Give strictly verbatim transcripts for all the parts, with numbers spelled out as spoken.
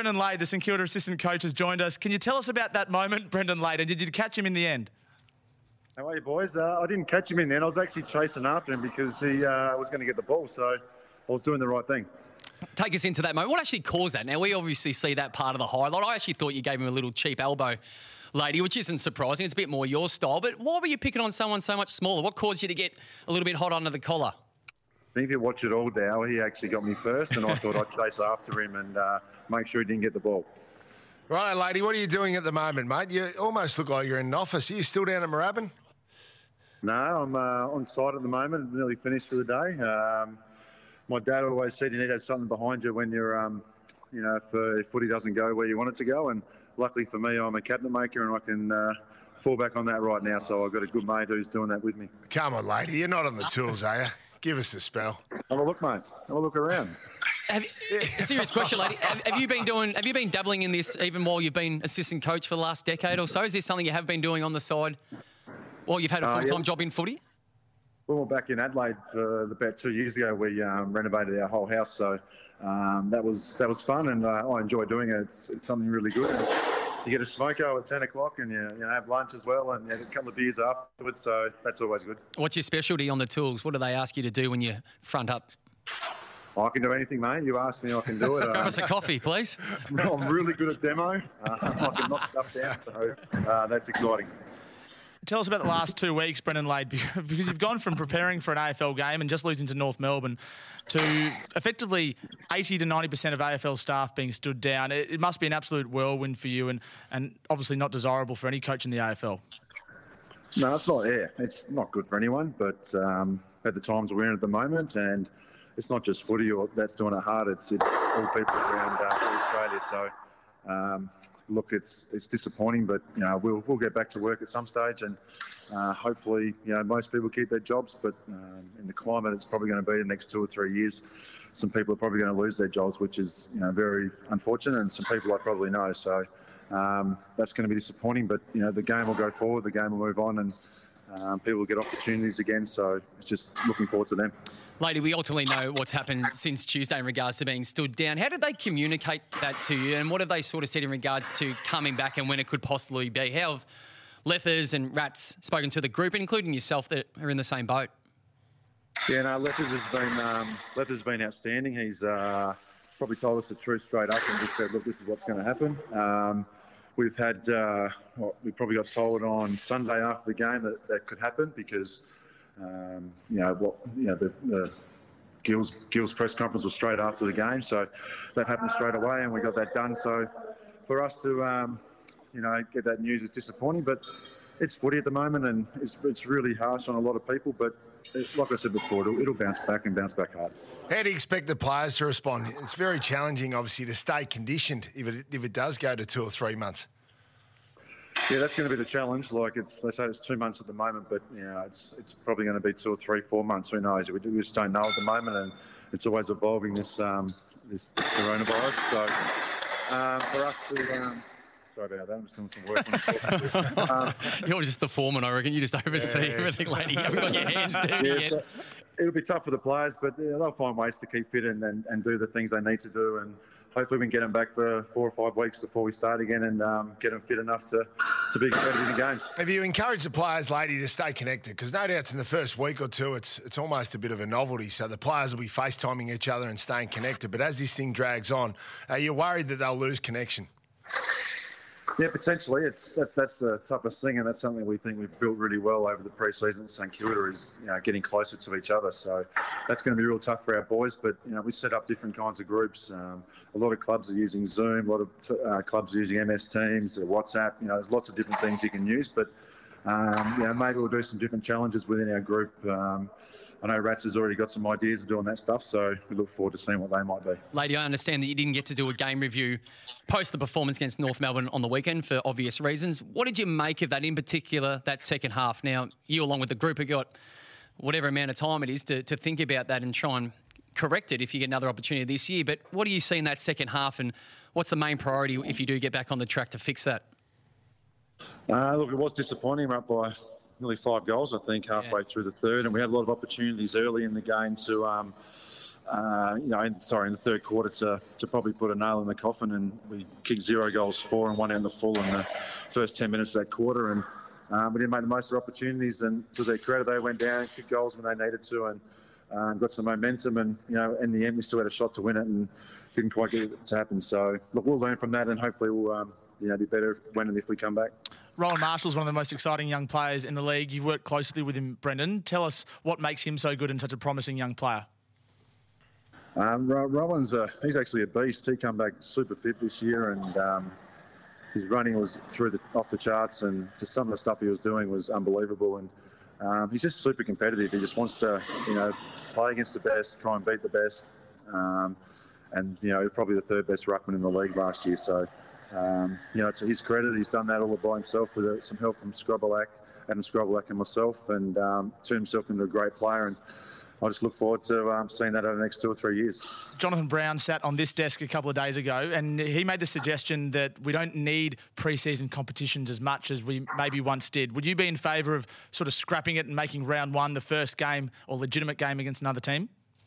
Brendan Lade, the St Kilda assistant coach, has joined us. Can you tell us about that moment, Brendan Lade, and did you catch him in the end? How are you, boys? Uh, I didn't catch him in the end. I was actually chasing after him because he uh, was going to get the ball, so I was doing the right thing. Take us into that moment. What actually caused that? Now, we obviously see that part of the highlight. I actually thought you gave him a little cheap elbow, Lady, which isn't surprising. It's a bit more your style. But why were you picking on someone so much smaller? What caused you to get a little bit hot under the collar? I think if you watch it all, Dow, he actually got me first, and I thought I'd chase after him and uh, make sure he didn't get the ball. Right, Lady, what are you doing at the moment, mate? You almost look like you're in an office. Are you still down at Moorabbin? No, I'm uh, on site at the moment, nearly finished for the day. Um, my dad always said you need to have something behind you when you're, um, you know, if, uh, if footy doesn't go where you want it to go. And luckily for me, I'm a cabinet maker and I can uh, fall back on that right now. So I've got a good mate who's doing that with me. Come on, Lady, you're not on the tools, are you? Give us a spell. Have a look, mate. Have a look around. Have, serious question, Lady. Have, have you been doing? Have you been dabbling in this even while you've been assistant coach for the last decade or so? Is this something you have been doing on the side while you've had a full-time uh, yeah. job in footy? We were back in Adelaide uh, about two years ago. We um, renovated our whole house, so um, that was that was fun, and uh, I enjoy doing it. It's, it's something really good. And you get a smoko at ten o'clock, and you, you know, have lunch as well, and you have a couple of beers afterwards. So that's always good. What's your specialty on the tools? What do they ask you to do when you front up? I can do anything, mate. You ask me, I can do it. Grab us a coffee, please. I'm really good at demo. Uh, I can knock stuff down, so uh, that's exciting. Tell us about the last two weeks, Brendan Lade, because you've gone from preparing for an A F L game and just losing to North Melbourne to effectively eighty to ninety percent of A F L staff being stood down. It, it must be an absolute whirlwind for you and, and obviously not desirable for any coach in the A F L. No, it's not. Yeah, it's not good for anyone, but um, at the times we're in at the moment, and it's not just footy that's doing it hard. It's, it's all people around uh, all Australia. So, um, look, it's it's disappointing, but you know we'll we'll get back to work at some stage, and uh, hopefully, you know, most people keep their jobs. But um, in the climate, it's probably going to be the next two or three years. Some people are probably going to lose their jobs, which is you know very unfortunate, and some people I probably know. So um, that's going to be disappointing. But you know, the game will go forward, the game will move on, and um, people will get opportunities again. So it's just looking forward to them. Lady, we ultimately know what's happened since Tuesday in regards to being stood down. How did they communicate that to you, and what have they sort of said in regards to coming back and when it could possibly be? How have Lethers and Rats spoken to the group, including yourself, that are in the same boat? Yeah, no, Lethers has been um, Lethers has been outstanding. He's uh, probably told us the truth straight up and just said, look, this is what's going to happen. Um, we've had, uh, well, we probably got told on Sunday after the game that that could happen because Um, you know what? You know the, the Gill's Gill's press conference was straight after the game, so that happened straight away, and we got that done. So for us to um, you know get that news is disappointing, but it's footy at the moment, and it's it's really harsh on a lot of people. But it, like I said before, it'll, it'll bounce back and bounce back hard. How do you expect the players to respond? It's very challenging, obviously, to stay conditioned if it if it does go to two or three months. Yeah, that's going to be the challenge. Like it's, they say it's two months at the moment, but you know, it's it's probably going to be two or three, four months. Who knows? We, we just don't know at the moment, and it's always evolving. This um, this, this coronavirus. So um, for us to, um, sorry about that. I'm just doing some work. On um, You're just the foreman, I reckon. You just oversee yeah, everything, Lady. You haven't got your hands dirty yeah, yet. So it'll be tough for the players, but yeah, they'll find ways to keep fit and, and, and do the things they need to do. And hopefully we can get them back for four or five weeks before we start again and um, get them fit enough to, to be competitive in games. Have you encouraged the players, Lady, to stay connected? Because no doubt in the first week or two, it's it's almost a bit of a novelty. So the players will be FaceTiming each other and staying connected. But as this thing drags on, are you worried that they'll lose connection? Yeah, potentially. It's that, that's the toughest thing, and that's something we think we've built really well over the pre-season at St Kilda is you know getting closer to each other. So that's going to be real tough for our boys. But you know we set up different kinds of groups. Um, a lot of clubs are using Zoom. A lot of t- uh, clubs are using M S Teams, uh, WhatsApp. You know, there's lots of different things you can use. But um, you know maybe we'll do some different challenges within our group. Um, I know Rats has already got some ideas of doing that stuff, so we look forward to seeing what they might be. Lady, I understand that you didn't get to do a game review post the performance against North Melbourne on the weekend for obvious reasons. What did you make of that, in particular, that second half? Now, you along with the group have got whatever amount of time it is to, to think about that and try and correct it if you get another opportunity this year. But what do you see in that second half, and what's the main priority if you do get back on the track to fix that? Uh, look, it was disappointing. We're up by nearly five goals, I think, halfway Yeah. through the third, and we had a lot of opportunities early in the game to, um, uh, you know, in, sorry, in the third quarter to, to probably put a nail in the coffin, and we kicked zero goals for and one out in the full in the first ten minutes of that quarter, and um, we didn't make the most of our opportunities, and to their credit, they went down, kicked goals when they needed to, and um, got some momentum, and, you know, in the end, we still had a shot to win it and didn't quite get it to happen. So, look, we'll learn from that, and hopefully we'll, um, you know, be better when and if we come back. Roland Marshall's one of the most exciting young players in the league. You've worked closely with him, Brendan. Tell us what makes him so good and such a promising young player. Um, Rowan's a, he's actually a beast. He come back super fit this year, and um, his running was through the off the charts, and just some of the stuff he was doing was unbelievable. And um, he's just super competitive. He just wants to, you know, play against the best, try and beat the best. Um, and you know, probably the third best ruckman in the league last year. So, um, you know, to his credit, he's done that all by himself with uh, some help from Scrobelak, Adam Scrobelak, and myself, and um, turned himself into a great player. And I just look forward to um, seeing that over the next two or three years. Jonathan Brown sat on this desk a couple of days ago, and he made the suggestion that we don't need pre-season competitions as much as we maybe once did. Would you be in favour of sort of scrapping it and making round one the first game or legitimate game against another team?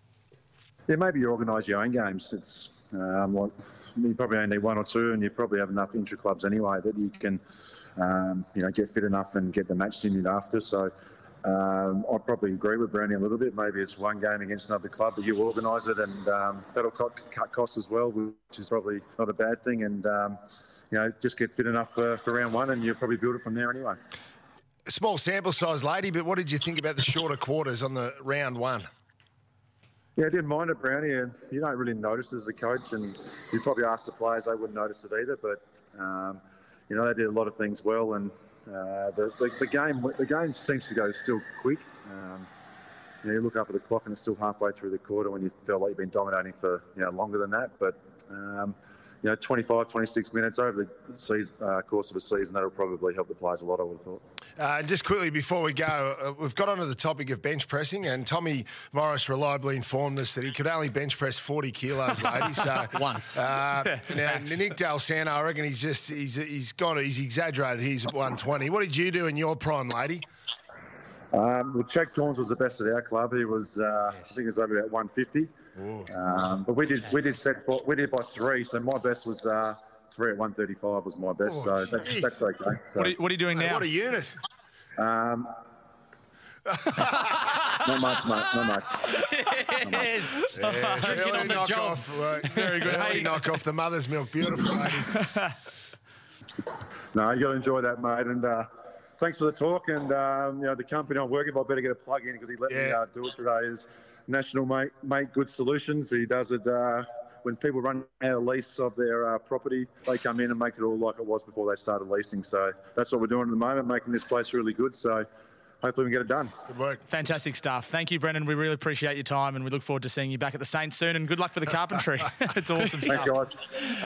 Yeah, maybe you organise your own games. It's um, like you probably only need one or two, and you probably have enough intra clubs anyway that you can, um, you know, get fit enough and get the match you need after. So. Um, I probably agree with Brownie a little bit. Maybe it's one game against another club, but you organise it, and um, that'll cut, cut costs as well, which is probably not a bad thing. And um, you know, just get fit enough for, for round one, and you'll probably build it from there anyway. A small sample size, lady, but what did you think about the shorter quarters on the round one? Yeah, I didn't mind it, Brownie. And you don't really notice it as a coach, and you probably ask the players; they wouldn't notice it either. But um, you know, they did a lot of things well, and. Uh, the, the, the game the game seems to go still quick. Um, you know, you look up at the clock and it's still halfway through the quarter when you feel like you've been dominating for you know longer than that. But um, you know, twenty-five, twenty-six minutes over the season, uh, course of a season, that'll probably help the players a lot, I would have thought. Uh, and just quickly before we go, uh, we've got onto the topic of bench pressing, and Tommy Morris reliably informed us that he could only bench press forty kilos, lady. So Once. Uh, now Nick Dalsano, I reckon he's just he's he's gone he's exaggerated his one twenty. What did you do in your prime, lady? Um, well, Chad Corns was the best at our club. He was, uh, yes. I think, it was over about one fifty. Um, but we did we did set we did by three. So my best was uh, three at one thirty-five was my best. Oh, so that, that's okay. So, What are, what are you doing Hey, now? what a unit! Um, not much, mate. Not much. Yes. Yes, Drinking early on the knock job. off, right. Very good. Early Hey. knock off the mother's milk. Beautiful, lady. No, you got to enjoy that, mate. And uh, thanks for the talk. And um, you know, the company I'm working with, I better get a plug in because he let me Yeah. uh, do it today. Is National Mate, Mate Good Solutions. He does it uh, when people run out of lease of their uh, property. They come in and make it all like it was before they started leasing. So that's what we're doing at the moment, making this place really good. So hopefully we can get it done. Good work. Fantastic stuff. Thank you, Brendan. We really appreciate your time, and we look forward to seeing you back at the Saints soon. And good luck for the carpentry. It's awesome Thanks, stuff. guys.